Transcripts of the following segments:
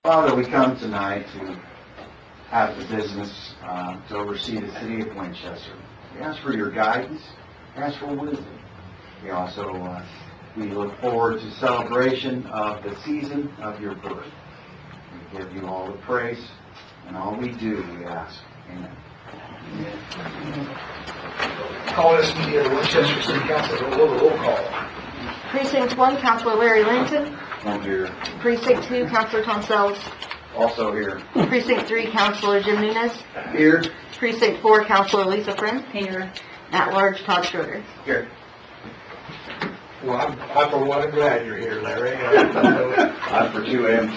Father, we come tonight to have the business to oversee the city of Winchester. We ask for your guidance. We ask for wisdom. We also we look forward to celebration of the season of your birth. We give you all the praise and all we do, we ask. Amen. Call this meeting of the Winchester City Council. Roll call. Precinct 1, Councilor Larry Langton. I'm here. Precinct 2, Councilor Tom Sells. Also here. Precinct 3, Councilor Jim Nunes. Here. Precinct 4, Councilor Lisa Friend. Here. At large, Todd Schroeder. Here. Well, I'm for one, I'm glad you're here, Larry. I'm for 2 and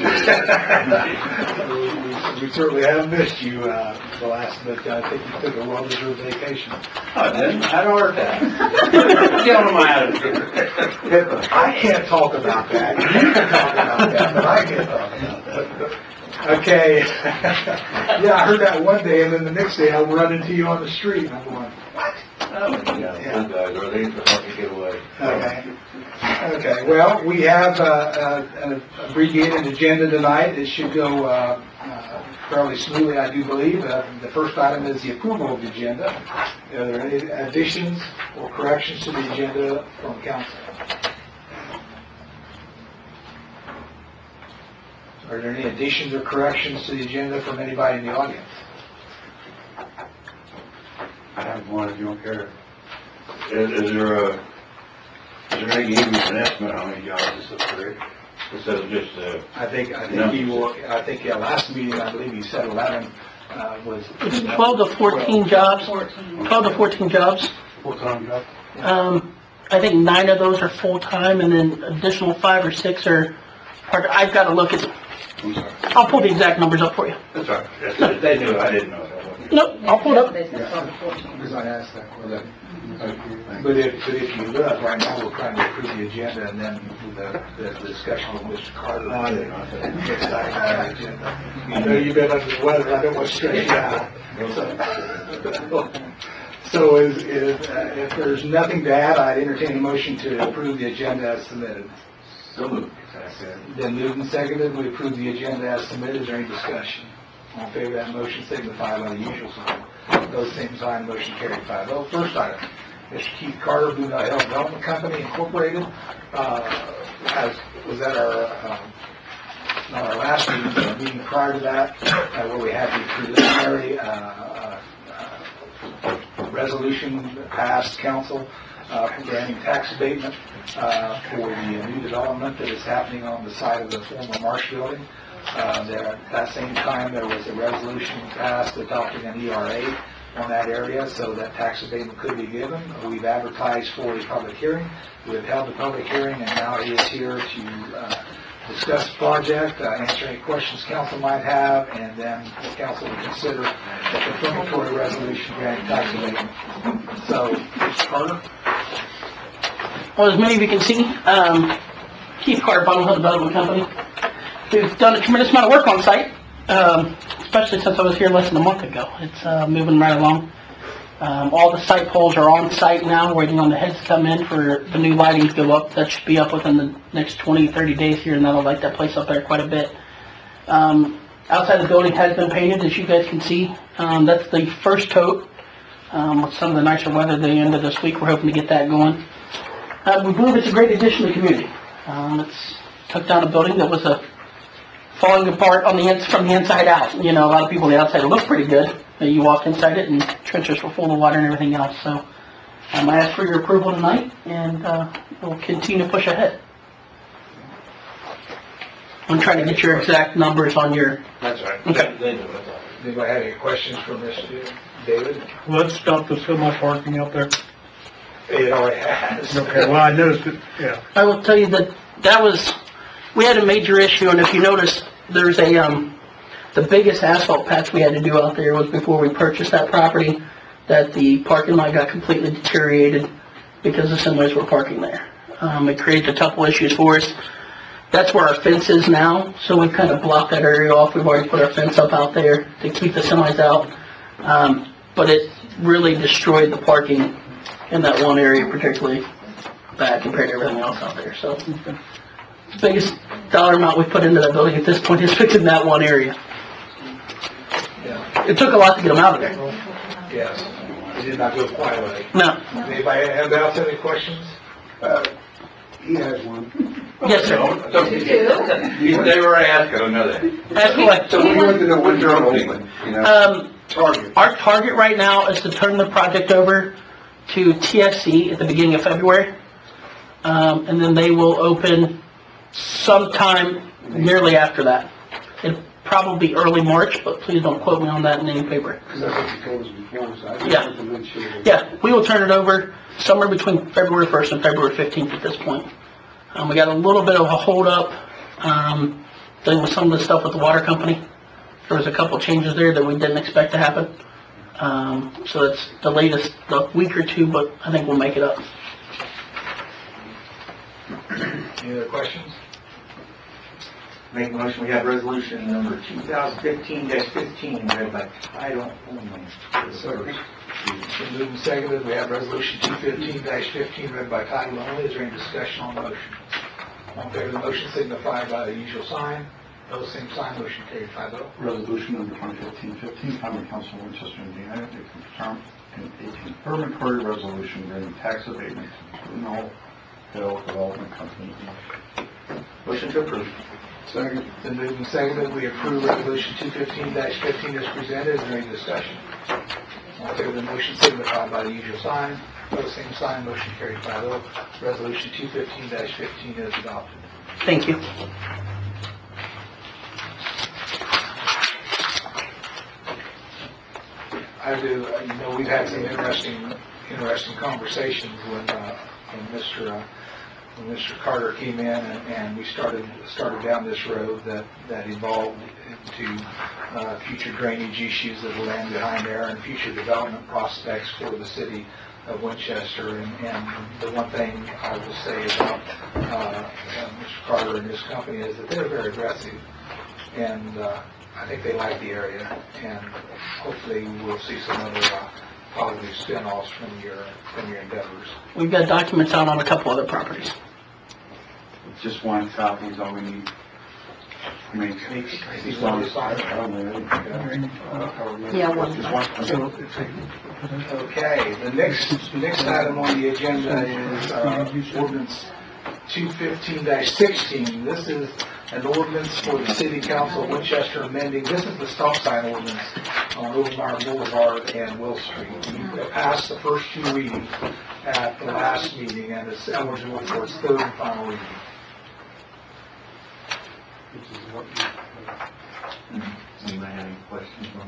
2. We certainly haven't missed you the last bit. I think you took a well-deserved vacation. I didn't. I don't work that. Get on my attitude. I can't talk about that. You can talk about that, but I can't talk about that. Okay. Yeah, I heard that one day, and then the next day I run into you on the street, and I'm going, what? Yeah. Guys are late for help to get away. Okay. Okay. Well, we have an abbreviated agenda tonight. It should go fairly smoothly, I do believe. The first item is the approval of the agenda. Are there any additions or corrections to the agenda from council? Are there any additions or corrections to the agenda from anybody in the audience? I have one if you don't care. Is there any give me an estimate how many jobs this will create? Instead of just I think he will. I think last meeting I believe he said 11 was 12 to 14 jobs. 12 to 14 jobs. full-time jobs. I think 9 of those are full time, and then additional 5 or 6 are part. I've got to look at. I'm sorry. I'll pull the exact numbers up for you. That's all right. They knew. I didn't know that. Nope, I'll pull it up. Because I asked that question. But if you look, right now we're trying to approve the agenda, and then the discussion with Mr. Carter. Next item on the agenda. You know you've been under the weather. I don't want to stress you out. So if there's nothing to add, I'd entertain a motion to approve the agenda as submitted. So moved. Then moved and seconded, we approve the agenda as submitted. Is there any discussion? All in favor of that motion, signify by the usual sign. Those same sign, motion carried 5-0. First item, Mr. Keith Carter, Blue Nile Health Development Company Incorporated, was at our last meeting, the meeting prior to that, where we had the preliminary resolution passed council granting tax abatement for the new development that is happening on the side of the former Marsh building. At that same time, there was a resolution passed adopting an ERA on that area so that tax abatement could be given. We've advertised for a public hearing. We've held the public hearing, and now he is here to discuss the project, answer any questions council might have, and then the council will consider the confirmatory resolution granting tax abatement. So, Mr. Carter? Well, as many of you can see, Keith Carter, Bottom Hill Development Company. We've done a tremendous amount of work on site, especially since I was here less than a month ago. It's moving right along. All the site poles are on site now, waiting on the heads to come in for the new lighting to go up. That should be up within the next 20, 30 days here, and that'll light that place up there quite a bit. Outside the building has been painted, as you guys can see. That's the first coat. With some of the nicer weather at the end of this week, we're hoping to get that going. We believe it's a great addition to the community. It's took down a building that was falling apart on from the inside out. You know, a lot of people on the outside look pretty good. You walk inside it, and trenches were full of water and everything else. So I ask for your approval tonight, and we'll continue to push ahead. I'm trying to get your exact numbers on your... That's right. Okay. They knew it. Anybody have any questions for Mr. David? Let's stop the semi-parking out there. It already has. Okay, well, I noticed it, yeah. I will tell you that we had a major issue, and if you notice, there's the biggest asphalt patch we had to do out there was before we purchased that property, that the parking lot got completely deteriorated because the semis were parking there. It created a couple issues for us. That's where our fence is now, so we've kind of blocked that area off. We've already put our fence up out there to keep the semis out, but it really destroyed the parking in that one area particularly bad compared to everything else out there. So biggest dollar amount we put into that building at this point is fixing that one area. Yeah. It took a lot to get them out of there. Yes. It did not go quite right. No. Anybody else have any questions? He has one. Yes, sir. They were asked, I don't know that. Ask away. So we want to know when you're open, you know? Target. Our target right now is to turn the project over to TSC at the beginning of February. And then they will open sometime nearly after that. It'll probably be early March, but please don't quote me on that in any paper. Because that's what you told us before, so I just Yeah. wanted to make sure. Yeah, we will turn it over somewhere between February 1st and February 15th at this point. We got a little bit of a holdup, dealing with some of the stuff with the water company. There was a couple changes there that we didn't expect to happen. So it's delayed us a week or two, but I think we'll make it up. Any other questions? Make a motion, we have resolution number 2015-15, read by title only. Been moved and seconded, we have resolution 215-15 read by title only. Is there any discussion on the motion? All in favor of the motion signify by the usual sign. Those same sign, motion carried 5-0. Resolution number 2015-15, Common Council of Winchester, Indiana, to confirm a confirmatory resolution granting tax abatement to Bruno Hill Development Company. Motion to approve. Second. Been moved and seconded, we approve resolution 215-15 as presented. Is there any discussion? All in favor of the motion signify by the usual sign. Those same sign, motion carried 5-0. Resolution 215-15 is adopted. Thank you. I do, we've had some interesting conversations when Mr. Carter came in and we started down this road that evolved into future drainage issues that will land behind there and future development prospects for the city of Winchester. And the one thing I will say about Mr. Carter and his company is that they're very aggressive. And I think they like the area, and hopefully we'll see some other positive spin-offs from your endeavors. We've got documents out on a couple other properties. Just one copy is all we need. I mean, He's on the side. Yeah, one. just one. Okay, the next item on the agenda is ordinance 215-16. This is an ordinance for the City Council of Winchester amending, this is the stop sign ordinance on Overmeyer Boulevard and Will Street. We passed the first two readings at the last meeting, and it's eligible for its third and final reading. Anybody have any questions on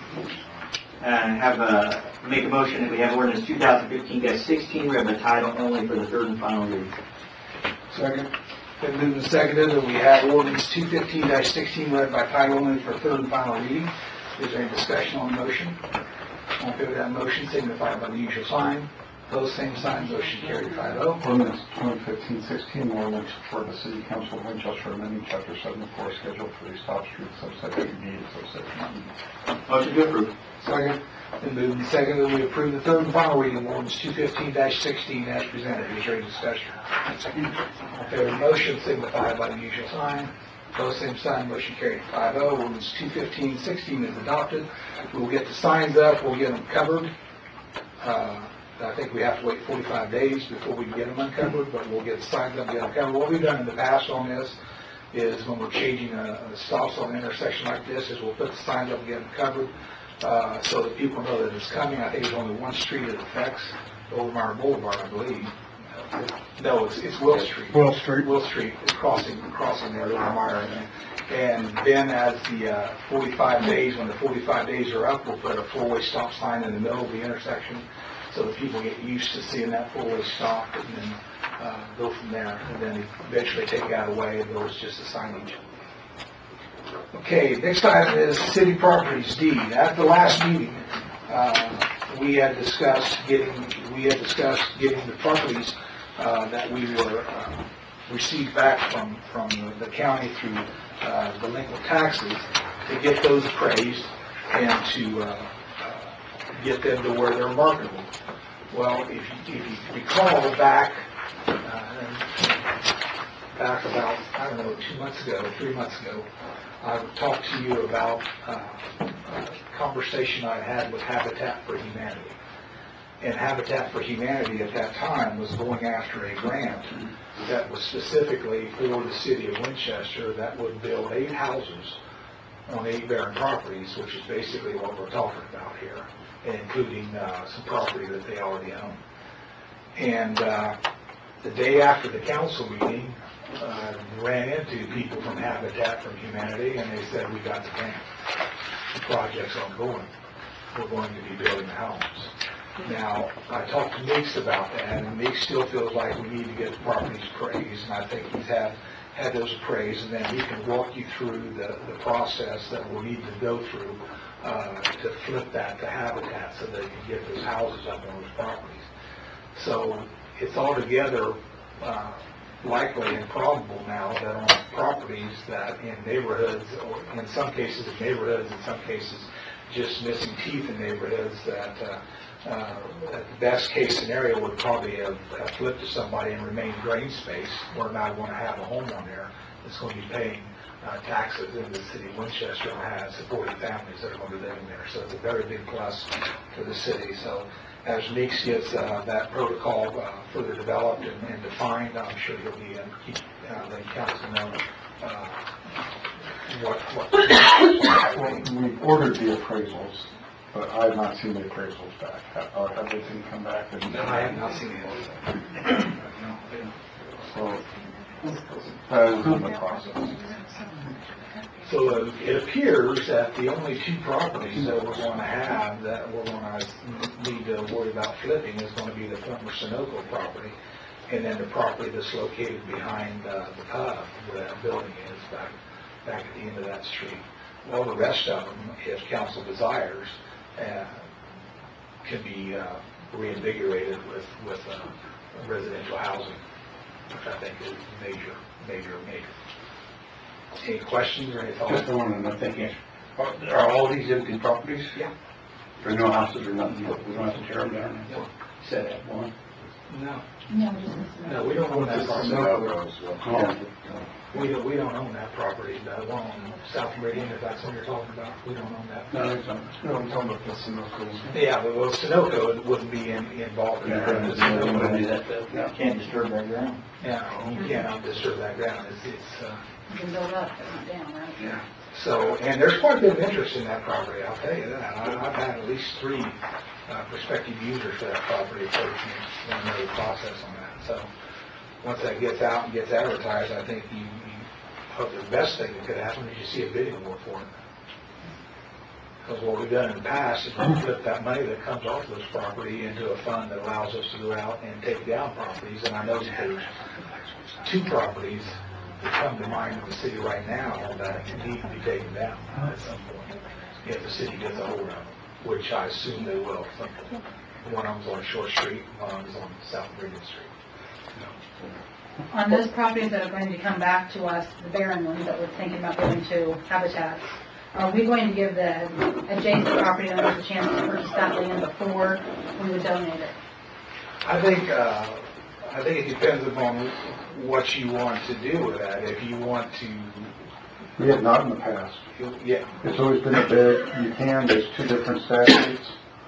that? Make a motion that we have ordinance 2015-16 read by title only for the third and final reading. Second. Been moved and seconded that we have ordinance 215-16 read by title only for third and final reading. Is there any discussion on the motion? All in favor of that motion signify by the usual sign. Those same signs, motion carried 5-0. Ordinance 2015-16, ordinance for the City Council of Winchester amending Chapter 74, Schedule 3, Stop Street, subsection D and subsection E. Motion to approve. Second. Been moved and seconded that we approve the third and final reading of ordinance 215-16 as presented. Is there any discussion? All in favor of the motion signify by the usual sign. Those same sign, motion carried 5-0. Ordinance 215-16 is adopted. We'll get the signs up, we'll get them covered. I think we have to wait 45 days before we can get them uncovered, but we'll get the signs up and get them covered. What we've done in the past on this is when we're changing a stops on an intersection like this, is we'll put the signs up and get them covered so that people know that it's coming. I think there's only one street it affects, Overmeyer Boulevard, I believe. No, it's Will Street. Will Street. Will Street is crossing there, Overmeyer. And then as the 45 days, when the 45 days are up, we'll put a four-way stop sign in the middle of the intersection so that people get used to seeing that four-way stop and then go from there. And then eventually take that away and it's just a signage. Okay, next item is city properties deed. At the last meeting, we had discussed getting the properties that we were received back from the county through delinquent taxes to get those appraised and to get them to where they're marketable. Well, if you recall back back about, I don't know, 2 months ago, 3 months ago, I talked to you about a conversation I had with Habitat for Humanity. And Habitat for Humanity at that time was going after a grant that was specifically for the city of Winchester that would build 8 houses on 8 barren properties, which is basically what we're talking about here, including some property that they already own. And the day after the council meeting, ran into people from Habitat for Humanity, and they said, we got the grant. The project's ongoing. We're going to be building the homes. Now, I talked to Meeks about that, and Meeks still feels like we need to get the properties appraised, and I think he's had those appraised, and then he can walk you through the process that we'll need to go through to flip that to Habitat so they can get those houses up on those properties. So it's altogether likely and probable now that on properties that in neighborhoods, or in some cases in neighborhoods, in some cases just missing teeth in neighborhoods, that the best case scenario would probably have flipped to somebody and remained drain space. We're not going to have a home on there that's going to be paying taxes in the city of Winchester and has supporting families that are going to be living there. So it's a very big plus for the city. So as Meeks gets that protocol further developed and defined, I'm sure he'll be letting council know what. Well, we've ordered the appraisals, but I have not seen the appraisals back. Have they come back? No, I have not seen it. So that is in the process. So it appears that the only 2 properties that we're going to have that we're going to need to worry about flipping is going to be the former Sunoco property, and then the property that's located behind the pub where that building is back at the end of that street. All the rest of them, if council desires, can be reinvigorated with residential housing, which I think is major. Any questions or any thoughts? Just one, and I think, are all these empty properties? Yeah. There are no houses or nothing, we don't have to tear them down? No. Set that one? No. No, We don't own that property. Oh, We don't own that property. The one on South Meridian, if that's what you're talking about, we don't own that. no, it's not. No, I'm talking about the Sunoco. Yeah, but well, Sunoco wouldn't be involved in that. We wouldn't do that, no. Can't disturb that ground. Yeah, you cannot disturb that ground. you can build up, but not down, right? Yeah. So, and there's quite a bit of interest in that property, I'll tell you that. I've had at least 3 prospective users for that property approach me want to know the process on that. So, once that gets out and gets advertised, I think you hope the best thing that could happen is you see a bidding war for it. Because what we've done in the past is we put that money that comes off this property into a fund that allows us to go out and take down properties. And I know that there's 2 properties that come to mind in the city right now that need to be taken down at some point, if the city gets a hold of them, which I assume they will at some point. One of them's on Short Street, one of them's on South Meridian Street. On those properties that are going to come back to us, the barren ones that we're thinking about going to Habitat, are we going to give the adjacent property owners a chance to purchase that land before we would donate it? I think it depends upon what you want to do with that. If you want to, We have not in the past. yeah, It's always been a bid. You can, there's 2 different statutes,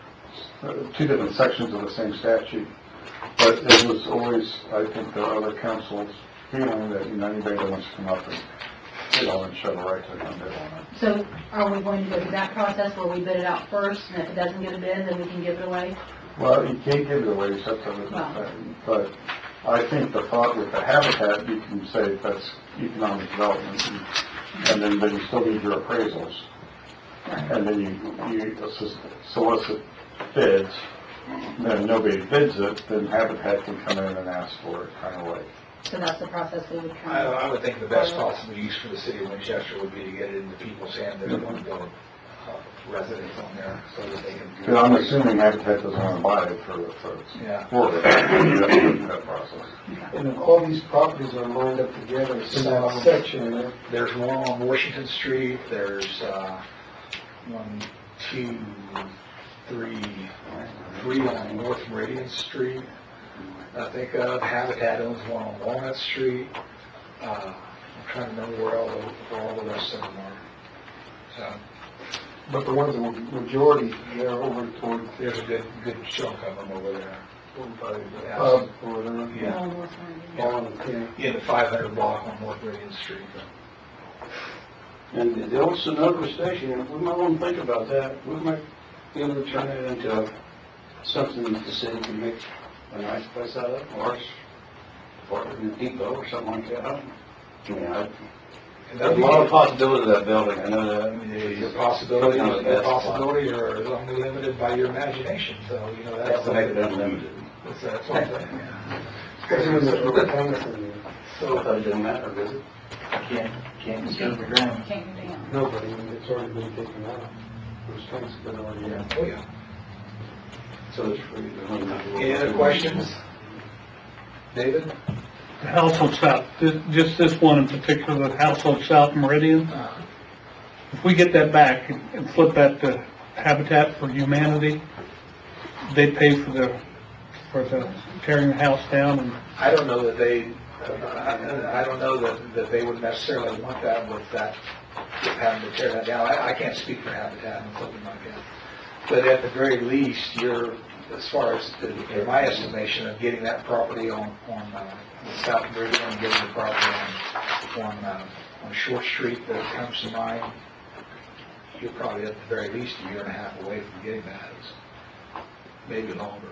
2 different sections of the same statute. But it was always, I think, the other council's feeling that, anybody that wants to come up and, and show the right to come bid on it. So are we going to go through that process where we bid it out first, and if it doesn't get a bid, then we can give it away? Well, you can't give it away except for but I think the thought with the Habitat, you can say that's economic development, and then you still need your appraisals. And then you solicit bids, then nobody bids it, then Habitat can come in and ask for it, kind of like. So that's the process we would come. I would think the best possible use for the city of Winchester would be to get it into people's hands that want to build residents on there so that they can. Because I'm assuming Habitat doesn't want to buy it for Yeah. that process. And all these properties are lined up together in that section there. There's one on Washington Street, there's 1, 2, 3 on North Meridian Street. I think Habitat owns one on Walnut Street. I'm trying to remember where all the rest of them are. So, But the ones that were majority, they're over toward, there's a good chunk of them over there. by the pub or whatever. Yeah. Almost like- All in the camp. In the 500 block on North Meridian Street. And the old Sunoco station, we might want to think about that. We might be able to turn it into something that the city can make a nice place out of, or a depot or something like that. And There's a lot of possibility of that building, I know that. Your possibilities are only limited by your imagination, so, you know, that's. Make it unlimited. That's what I'm saying, yeah. Especially when there's really tanks in there. So I thought it didn't matter, does it? Can't disturb the ground. Can't go down. Nobody, it's already been taken out. Those tanks have been already out. Oh, yeah. So it's free. Any other questions? David? Household South, just this one in particular, the Household South Meridian. If we get that back and flip that to Habitat for Humanity, they pay for the tearing the house down and I don't know that I don't know that they would necessarily want that with having to tear that down. I can't speak for Habitat and something like that. But at the very least, as far as in my estimation of getting that property on South Meridian and getting the property on Short Street that comes to mind, you're probably at the very least a year and a half away from getting that. Maybe longer.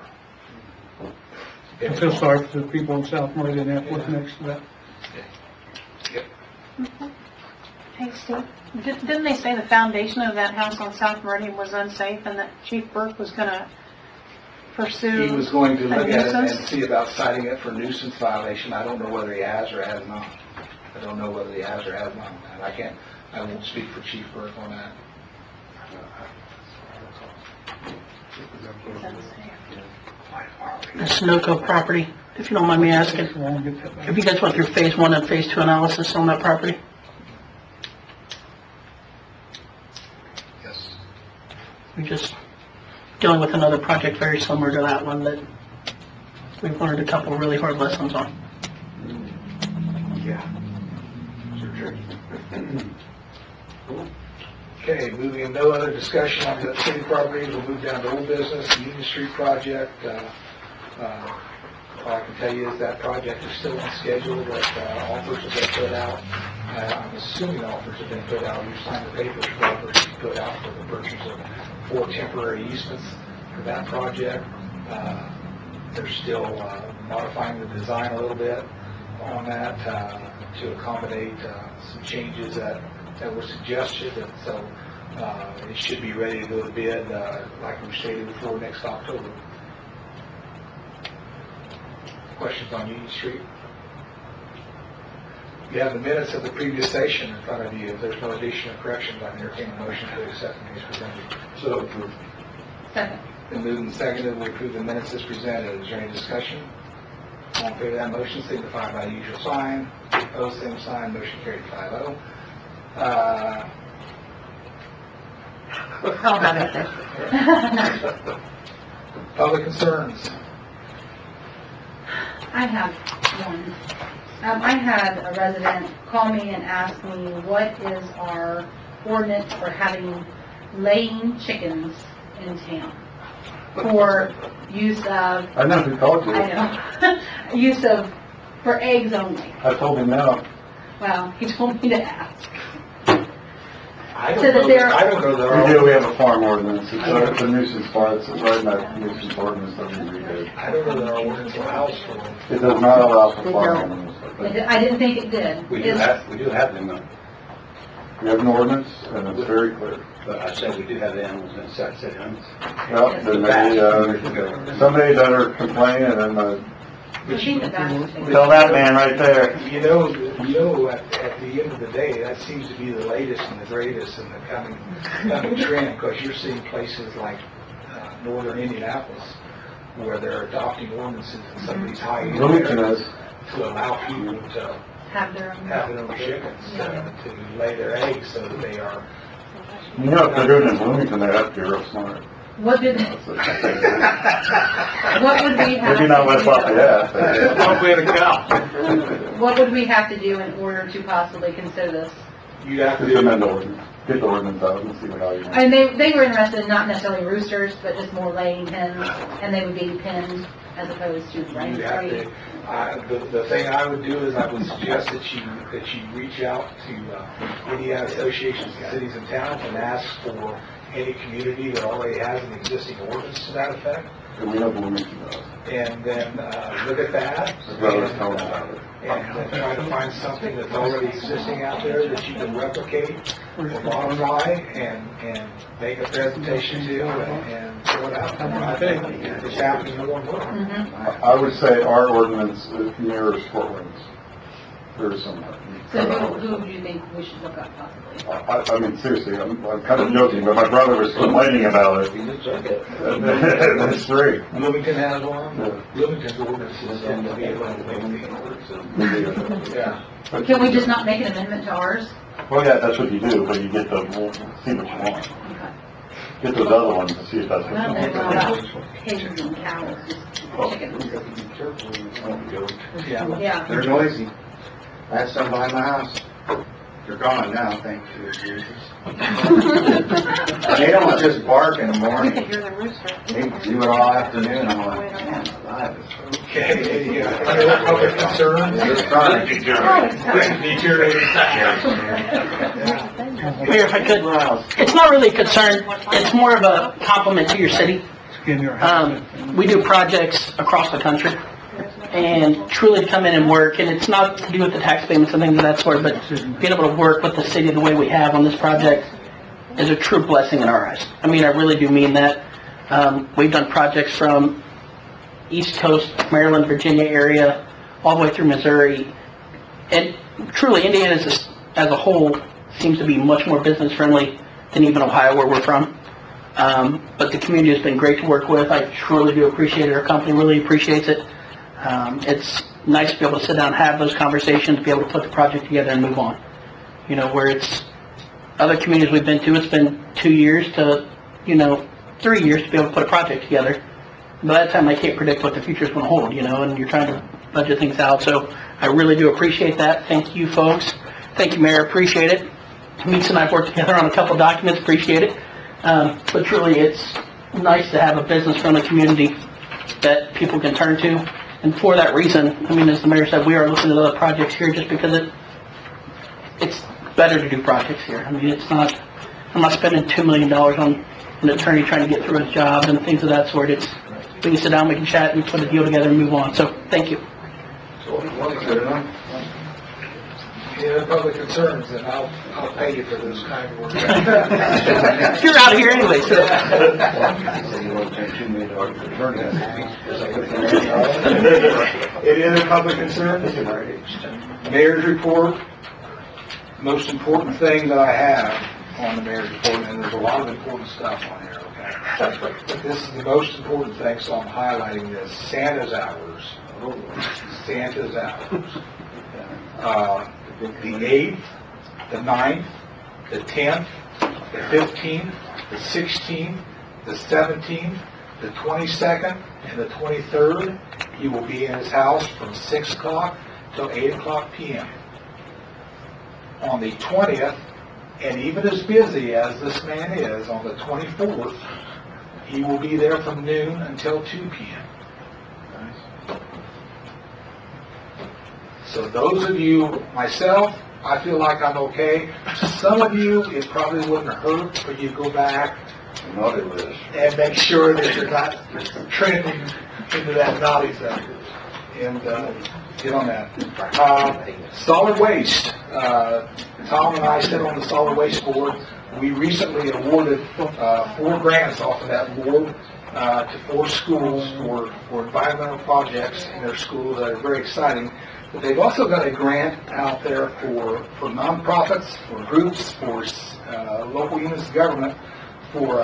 I feel sorry for the people in South Meridian that live next to that. Yep. Hey, Steve, didn't they say the foundation of that house on South Meridian was unsafe and that Chief Burke was gonna pursue? He was going to look a at it and nuisance? see about citing it for nuisance violation. I don't know whether he has or has not. I won't speak for Chief Burke on that. The Sunoco property, if you don't mind me asking. Have you guys went through phase 1 and phase 2 analysis on that property? Yes. We're just dealing with another project very similar to that one that we've learned a couple really hard lessons on. Yeah. Sure. Okay, moving, no other discussion on the city properties, we'll move down to old business, the Union Street project. All I can tell you is that project is still on schedule, that offers have been put out. I'm assuming offers have been put out, we signed the papers for offers to be put out for the purchase of 4 temporary easements for that project. They're still modifying the design a little bit on that to accommodate some changes that were suggested, and so it should be ready to go to bid, like we stated before, next October. Questions on Union Street? You have the minutes of the previous session in front of you. If there's no additional corrections, I entertain a motion to accept them as presented. So approved. Second. Been moved and seconded, we approve the minutes as presented. Is there any discussion? All in favor of that motion, signify by the usual sign. Opposed, same sign. Motion carried 5-0. How about it there? Public concerns. I have one. I had a resident call me and ask me what is our ordinance for having laying chickens in town for use of, I know who called you. I know, use of, for eggs only. I told him no. Well, he told me to ask. I So that don't they're- know. We have a farm ordinance, it's a nuisance part, it's right in that nuisance ordinance that we redid. I don't know that our ordinance allows for it. It does not allow for They farm don't. animals. I didn't think it did. We do have them, We have an ordinance, and it's very clear. but I said we do have the animals inside city limits. Well, then maybe, somebody better complain, and then, I think that that's- tell that man right there. You know, at the end of the day, that seems to be the latest and the greatest and the coming trend, because you're seeing places like northern Indianapolis where they're adopting ordinances in some of these high end Bloomington areas is, to allow people to have their own. have their own chickens, to lay their eggs so that they are. you know, if they're doing it in Bloomington, they have to be real smart. What did, what would we have? Maybe not West to do? Lafayette, but Don't wait a cow. What would we have to do in order to possibly consider this? You have just to, amend the ordinance, get the ordinance out and see what argument. And they were interested in not necessarily roosters, but just more laying hens, and they would be pinned as opposed to you have free. to, the thing I would do is I would suggest that you reach out to Indiana associations of cities and towns and ask for any community that already has an existing ordinance to that effect. And we know Bloomington does. And then look at that. As well as tell them about it. And then try to find something that's already existing out there that you can replicate or modify and make a presentation to and throw it out. I think it's happening more and more. Mhm. I would say our ordinance mirrors Fort Wayne's. There's some. So who would you think we should look up possibly? I mean, seriously, I'm kind of joking, but my brother was complaining about it. It's free. Bloomington has one. Bloomington's ordinance is in the Yeah. Can we just not make an amendment to ours? Well, yeah, that's what you do, but you get the, we'll see what you want. Okay. Get those other ones and see if that's I what don't you know want. about pigs and cows, just chickens. Yeah. Yeah. They're noisy. I had some behind my house. They're gone now, thank you, Jesus. They don't just bark in the morning. They do it all afternoon. I'm like, man, alive. Okay, any other public concerns? It's fun. Mayor, if I could, it's not really a concern, it's more of a compliment to your city. In your house. We do projects across the country, and truly come in and work, and it's not to do with the tax payments and things of that sort, but being able to work with the city the way we have on this project is a true blessing in our eyes. I mean, I really do mean that. We've done projects from East Coast, Maryland, Virginia area, all the way through Missouri, and truly Indiana as a whole seems to be much more business friendly than even Ohio, where we're from. But the community has been great to work with. I truly do appreciate it. Our company really appreciates it. It's nice to be able to sit down and have those conversations, be able to put the project together and move on. You know, where it's other communities we've been to, it's been 2 years to, 3 years to be able to put a project together. By that time, I can't predict what the future's going to hold, and you're trying to budget things out. So I really do appreciate that. Thank you, folks. Thank you, Mayor. Appreciate it. Meeks and I have worked together on a couple documents. Appreciate it. But truly, it's nice to have a business-friendly community that people can turn to. And for that reason, I mean, as the mayor said, we are looking at other projects here just because it's better to do projects here. I mean, I'm not spending $2 million on an attorney trying to get through his job and things of that sort. We can sit down, we can chat, and put a deal together and move on. So, thank you. Any other public concerns, and I'll pay you for those kind words. You're out of here anyway, so. Any other public concerns? Mayor's report. Most important thing that I have on the mayor's report, and there's a lot of important stuff on here, okay? But this is the most important thing, so I'm highlighting this. Santa's hours. Santa's hours. The 8th, the 9th, the 10th, the 15th, the 16th, the 17th, the 22nd, and the 23rd. He will be in his house from 6 o'clock till 8 o'clock p.m. On the 20th, and even as busy as this man is, on the 24th, he will be there from noon until 2 p.m. So those of you, myself, I feel like I'm okay. Some of you, it probably wouldn't hurt for you to go back and make sure that you're not trending into that naughty sector. And get on that. Solid waste. Tom and I sit on the solid waste board. We recently awarded 4 grants off of that board to 4 schools for environmental projects in their schools that are very exciting. But they've also got a grant out there for nonprofits, for groups, for local units of government, for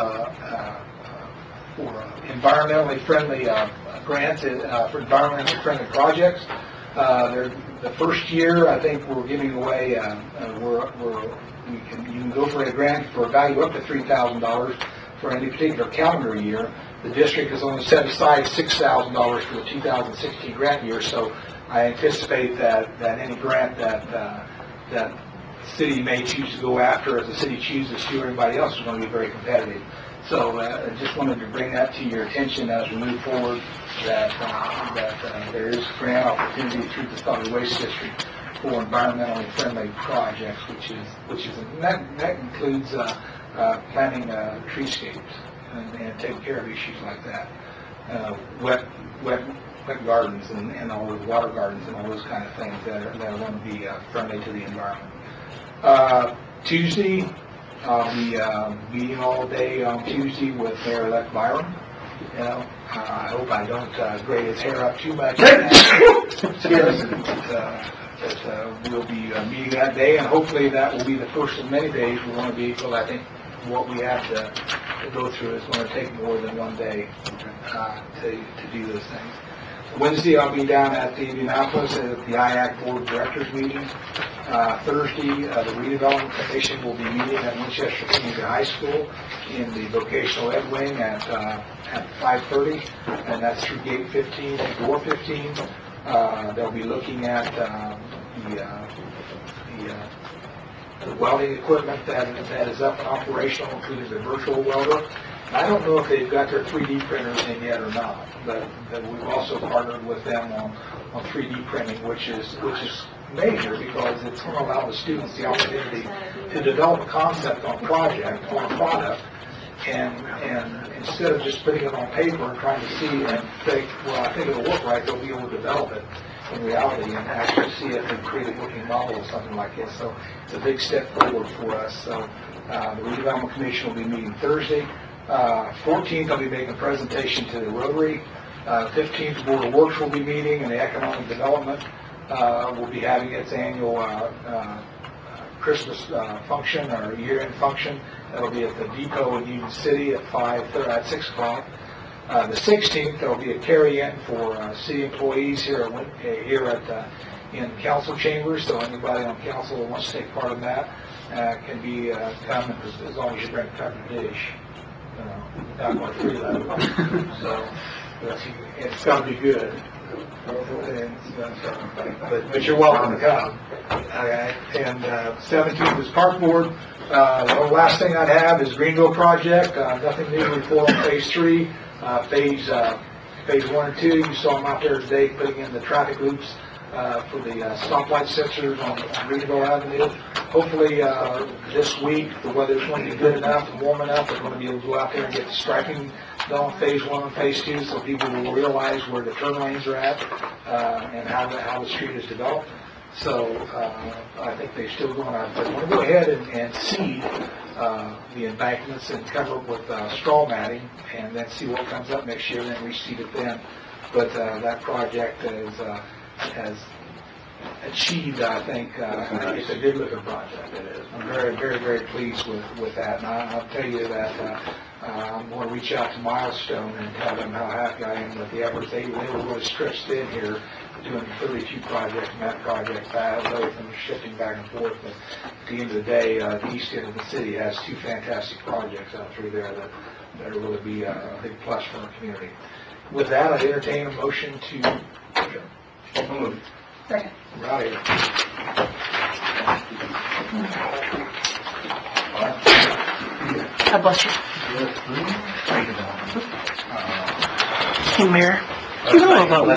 environmentally friendly grants, for environmentally friendly projects. The first year, I think we're giving away, you can go for a grant for a value up to $3,000 for any particular calendar year. The district has only set aside $6,000 for the 2016 grant year, so I anticipate that any grant that the city may choose to go after, as the city chooses to, everybody else is going to be very competitive. So I just wanted to bring that to your attention as we move forward, that there is grant opportunity through the solid waste district for environmentally friendly projects, that includes planting treescapes and taking care of issues like that, wet gardens and all those water gardens and all those kind of things that are going to be friendly to the environment. Tuesday, I'll be meeting all day on Tuesday with Mayor-elect Byron. I hope I don't grade his hair up too much. We'll be meeting that day, and hopefully that will be the first of many days we're going to be, because I think what we have to go through is going to take more than one day to do those things. Wednesday, I'll be down at the Indianapolis at the IAC Board of Directors meeting. Thursday, the Redevelopment Commission will be meeting at Winchester Community High School in the Vocational Ed Wing at 5:30, and that's through Gate 15 and Door 15. They'll be looking at the welding equipment that is up and operational, including the virtual welder. I don't know if they've got their 3D printers in yet or not, but we've also partnered with them on 3D printing, which is major, because it's going to allow the students the opportunity to develop a concept on a project or a product, and instead of just putting it on paper and trying to see and think, well, I think it'll work right, they'll be able to develop it in reality and actually see if they create a working model or something like this. So it's a big step forward for us. So the Redevelopment Commission will be meeting Thursday. 14th, I'll be making a presentation to the Rotary. 15th, the Board of Works will be meeting, and the Economic Development will be having its annual Christmas function or year-end function. That'll be at the Depot in Union City at 6 o'clock. The 16th, there will be a carry-in for city employees here in council chambers. So anybody on council that wants to take part in that can be come as long as you bring a covered dish. Not more free though. So it's got to be good. But you're welcome to come. And 17th is Park Board. The last thing I'd have is Greenville project. Nothing new to report on Phase 3. Phase 1 and 2, you saw them out there today putting in the traffic loops for the stoplight sensors on Greenville Avenue. Hopefully this week the weather's going to be good enough and warm enough. They're going to be able to go out there and get the striping done, Phase 1 and Phase 2, so people will realize where the turn lanes are at and how the street is developed. So I think they're still going to go ahead and seed the embankments and cover it with straw matting, and then see what comes up next year, and then reseed it then. But that project has achieved, I think, it's a good looking project. It is. I'm very, very, very pleased with that. And I'll tell you that I'm going to reach out to Milestone and tell them how happy I am with the efforts. They were really stretched in here doing 32 projects, and that project, everything was shifting back and forth. But at the end of the day, the east end of the city has two fantastic projects out through there that will really be a big plus for our community. With that, I entertain a motion to adjourn. Second. Right. God bless you. Hey, Mayor. You know about